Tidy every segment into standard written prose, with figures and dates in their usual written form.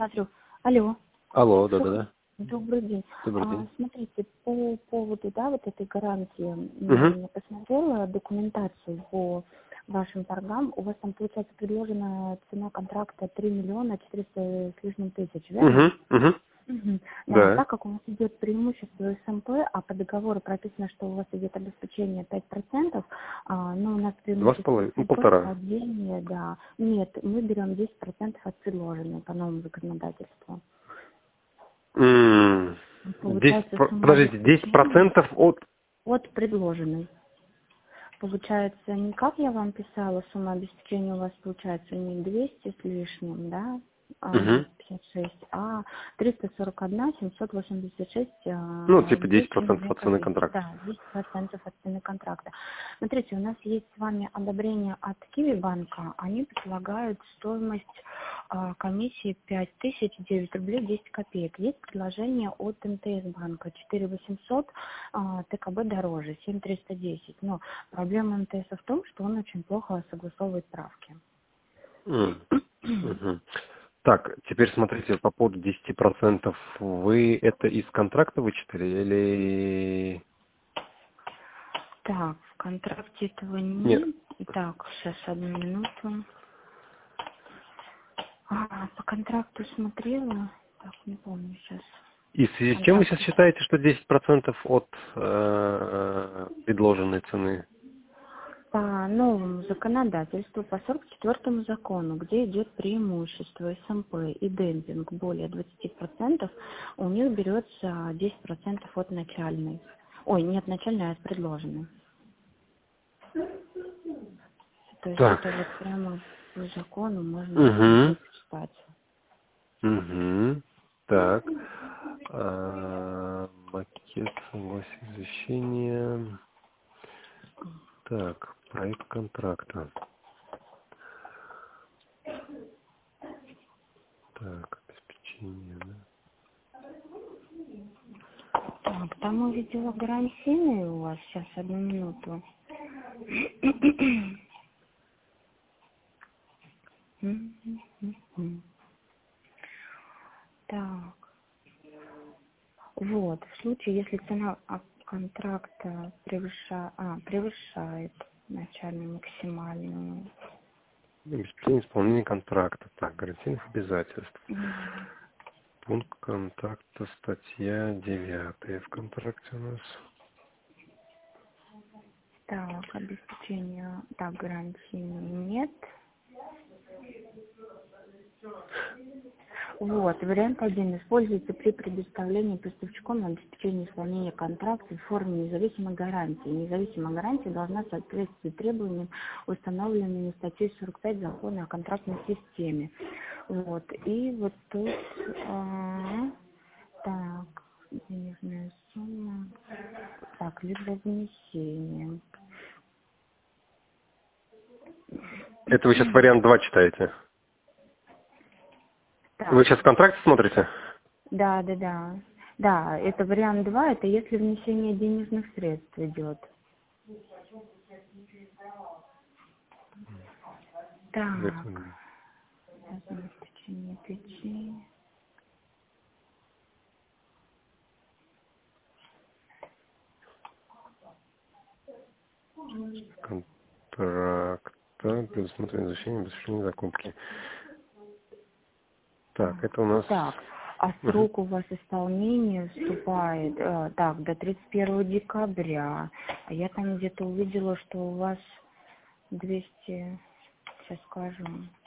Смотрю. Алло. Алло, да-да-да. Добрый день. Добрый день. Смотрите, по поводу, да, вот этой гарантии, Угу. я посмотрела документацию по вашим торгам. У вас там, получается, предложена цена контракта 3 400 000 с лишним тысяч, верно? Угу. Угу. Мгм. Да, Да. так как у нас идет преимущество СМП, а по договору прописано, что у вас идет обеспечение 5%, но у нас Два с преимущество половиной, ну, СМП, полтора. падение, да. Нет, мы берем 10% от предложенной по новому законодательству. М, 10, Получается, сумма подождите, обеспечения 10% от... от предложенной. Получается, не как я вам писала, сумма обеспечения у вас получается не 200 с лишним, да, Угу. 256, а 341 786 Ну, типа 10% 10 от цены копеек. контракта. Да, 10% от цены контракта. Смотрите, у нас есть с вами одобрение от Киви банка. Они предлагают стоимость комиссии 5009 рублей 10 копеек. Есть предложение от МТС банка 4800, ТКБ дороже 7310. Но проблема МТС в том, что он очень плохо согласовывает правки. Угу. Так, теперь смотрите, по поводу 10%. Вы это из контракта вычитали или... Так, в контракте этого Нет. нет. Так, сейчас одну минуту. По контракту смотрела. Так, не помню сейчас. И в связи с чем вы Контракт. сейчас считаете, что 10% от предложенной цены? По новому законодательству, по 44-му закону, где идет преимущество СМП и демпинг более 20%, у них берется 10% от начальной. Ой, не от начальной, а от предложенной. То есть Так. это вот прямо по закону можно Угу. будет читать. Угу. Так. Макет, согласие, извещение. Так, проект контракта. Так, обеспечение, да. Так, там увидела гарантийные у вас. Сейчас, одну минуту. Так, вот, в случае, если цена контракта превышает начальную максимальную. Обеспечение исполнения контракта. Так, гарантийных обязательств. Мгм. Пункт контакта, статья 9 в контракте у нас. Так, обеспечение, так, гарантии нет. Вот, вариант 1. Используется при предоставлении поставщиком обеспечения исполнения контракта в форме независимой гарантии. Независимая гарантия должна соответствовать требованиям, установленным статьей 45 Закона о контрактной системе. Вот, и вот тут, так, денежная сумма, так, либо внесение. Это вы сейчас вариант 2 читаете? Вы Так, сейчас контракт смотрите? да. Да, это вариант 2, это если внесение денежных средств идет. Так, обеспечение печенья. Контракта, предусмотрено изучение обеспечения закупки. Так, это у нас... Так, а Угу. срок у вас исполнения вступает, так, до 31 декабря. А я там где-то увидела, что у вас 200, сейчас скажу,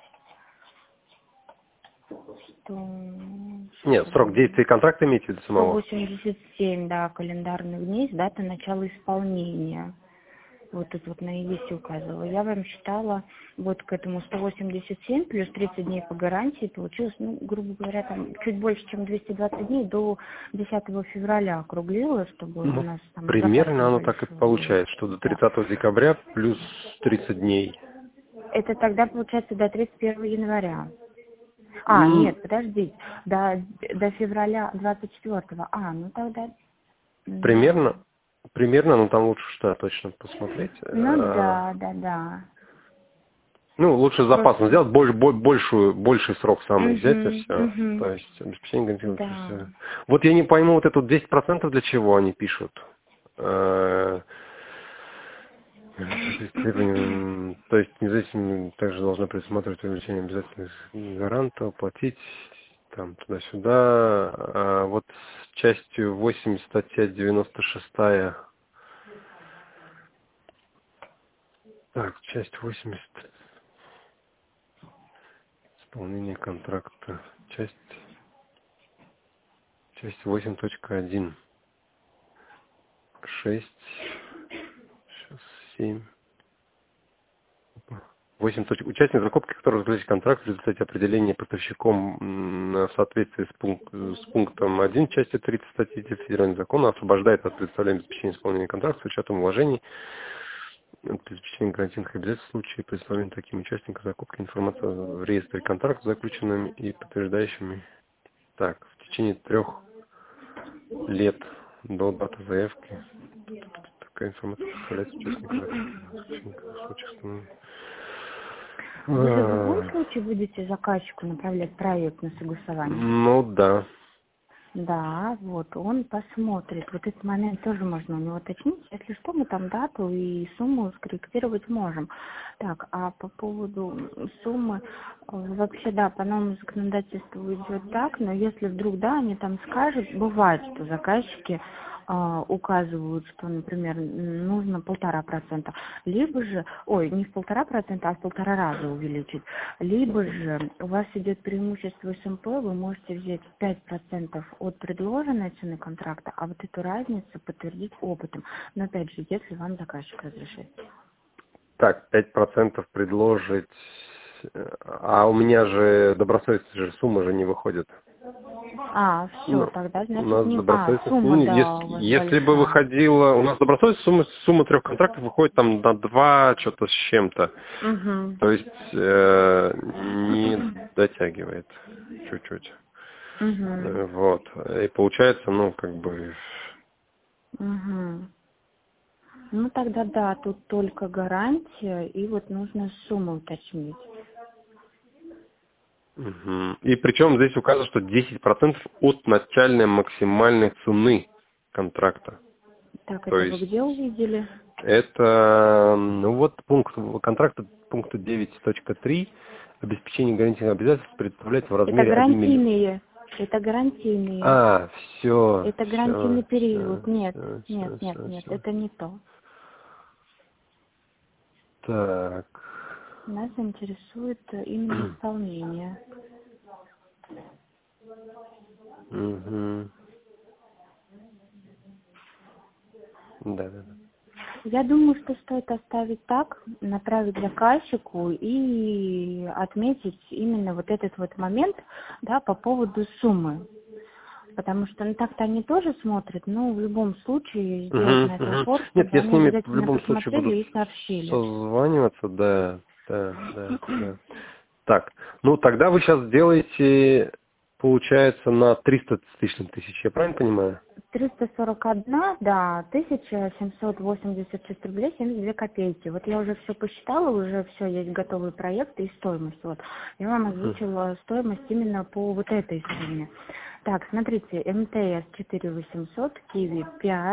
Нет, срок действия контракта имеете в виду самого? 187, да, календарных дней с даты начала исполнения. Вот тут вот на ЕСе указывала. Я вам считала вот к этому 187 плюс 30 дней по гарантии. Получилось, ну, грубо говоря, там чуть больше, чем 220 дней до 10 февраля округлила, чтобы у Ну, нас там запас примерно оно так и небольшой был. получается, что до Да. 30 декабря плюс 30 дней. Это тогда получается до 31 января. М, Нет, подожди, до февраля 24-го. Ну тогда, да. Примерно, но там лучше что точно посмотреть. Ну да. Ну, лучше запасно сделать, больший срок самый взять и все. Мгм. То есть обеспечение гарантийного Да. платежа. Вот я не пойму, вот это вот 10% для чего они пишут. То есть независимо также должна предусматривать увеличение обязательных гарантов, платить там туда-сюда. А вот с частью 8 статья 96. Так, часть 80. Исполнение контракта. Часть 8.1. 6. Сейчас 7. 8. Участник закупки, который заключит контракт в результате определения поставщиком в соответствии с пунктом 1 части 30 статьи Федерального закона освобождает от предоставления обеспечения исполнения контракта с учетом вложений от обеспечения гарантийных обязательств в случае предоставления таким участникам закупки информации в реестре контрактов, заключенными и подтверждающими. Так, в течение 3 лет до даты заявки такая информация представляется участникам в случаях становления. Вы же в любом случае будете заказчику направлять проект на согласование? Ну да. Да, вот он посмотрит. Вот этот момент тоже можно у него уточнить. Если что, мы там дату и сумму скорректировать можем. Так, а по поводу суммы, вообще, да, по новому законодательству идет так, но если вдруг, да, они там скажут, бывает, что заказчики указывают, что, например, нужно 1,5%, либо же, не в 1,5%, а в 1,5 раза увеличить, либо же у вас идет преимущество СМП, вы можете взять 5% от предложенной цены контракта, а вот эту разницу подтвердить опытом. Но опять же, если вам заказчик разрешит. Так, 5% предложить, а у меня же добросовестная сумма же не выходит. Все, тогда У значит нас не... добросовестность, сумма, да, у вас если бы большая. выходила, у нас добросовестная сумма 3 контрактов выходит там на 2 что-то с чем-то. Угу. То есть не дотягивает чуть-чуть. Угу. Вот. И получается, как бы... Угу. Ну тогда да, тут только гарантия, и вот нужно сумму уточнить. Угу. И причем здесь указано, что 10% от начальной максимальной цены контракта. Так, То это вы есть где увидели? это, пункт контракта пункта 9.3 обеспечение гарантийных обязательств представляет в Это размере 1 миллион. гарантийные. Это гарантийные. Все, Это гарантийный период. Нет, нет, нет, нет, все. это не то. Так. Нас интересует именно исполнение. Угу. Да. Я думаю, что стоит оставить так, направить заказчику и отметить именно вот этот вот момент, да, по поводу суммы. Потому что так-то они тоже смотрят, но в любом случае сделать на это упор, Нет, чтобы я с они ними в обязательно любом случае буду посмотрели и сообщили. созваниваться, да. Так, тогда вы сейчас делаете, получается, на 300 с лишним тысяч, я правильно понимаю? 341, да, 1786 рублей 72 копейки. Вот я уже все посчитала, уже все, есть готовый проект и стоимость. Вот. Я вам озвучила стоимость именно по вот этой сумме. Так, смотрите, МТС 4800, Киви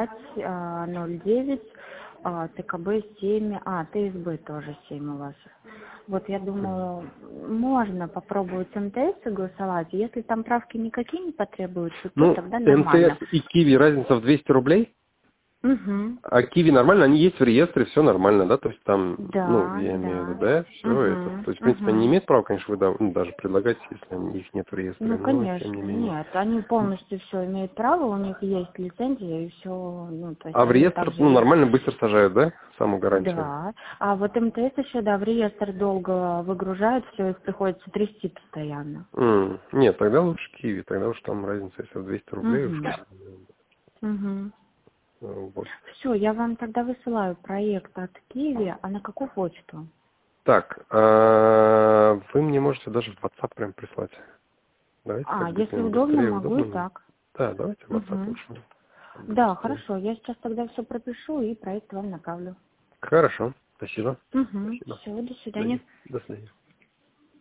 509, ТКБ 7, ТСБ тоже 7 у вас. Вот я думаю, можно попробовать МТС согласовать. Если там правки никакие не потребуются, то тогда нормально. МТС и Киви разница в 200 рублей? Угу. А Киви нормально, они есть в реестре, все нормально, да? То есть там, Да, я имею в виду, да. да, все это. То есть, в принципе, они не имеют права, конечно, даже предлагать, если их нет в реестре, Ну, но тем не конечно, менее. нет. Они полностью все имеют право, у них есть лицензия и все, то есть А в они реестр, также нормально быстро сажают, да, саму гарантию? Да. А вот МТС еще, да, в реестр долго выгружают, все, их приходится трясти постоянно. Нет, тогда лучше Киви, тогда уж там разница, если в 200 рублей уж. Угу. Вот. Все, я вам тогда высылаю проект от Киви, а на какую почту? Так, вы мне можете даже в WhatsApp прям прислать. Давайте так будет Если мне удобно, быстрее, могу и удобно. так. Да, давайте в WhatsApp лучше. Да, Быстрее. хорошо, я сейчас тогда все пропишу и проект вам направлю. Хорошо. Спасибо. Угу. Спасибо. Все, до свидания. До свидания.